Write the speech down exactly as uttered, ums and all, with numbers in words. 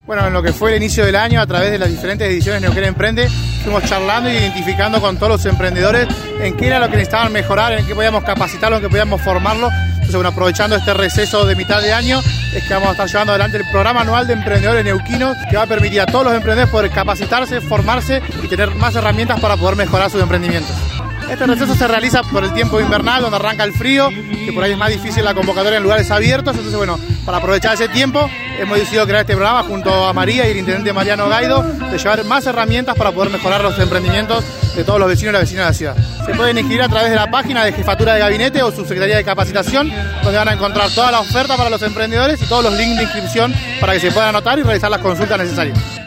Bueno, en lo que fue el inicio del año, a través de las diferentes ediciones de Neuquén Emprende, fuimos charlando y identificando con todos los emprendedores en qué era lo que necesitaban mejorar, en qué podíamos capacitarlo, en qué podíamos formarlo. Entonces, bueno, aprovechando este receso de mitad de año, es que vamos a estar llevando adelante el programa anual de emprendedores neuquinos, que va a permitir a todos los emprendedores poder capacitarse, formarse y tener más herramientas para poder mejorar sus emprendimientos. Este receso se realiza por el tiempo invernal, donde arranca el frío, que por ahí es más difícil la convocatoria en lugares abiertos. Entonces, bueno, para aprovechar ese tiempo, hemos decidido crear este programa junto a María y el intendente Mariano Gaido, de llevar más herramientas para poder mejorar los emprendimientos de todos los vecinos y las vecinas de la ciudad. Se pueden inscribir a través de la página de Jefatura de Gabinete o Subsecretaría de Capacitación, donde van a encontrar toda la oferta para los emprendedores y todos los links de inscripción para que se puedan anotar y realizar las consultas necesarias.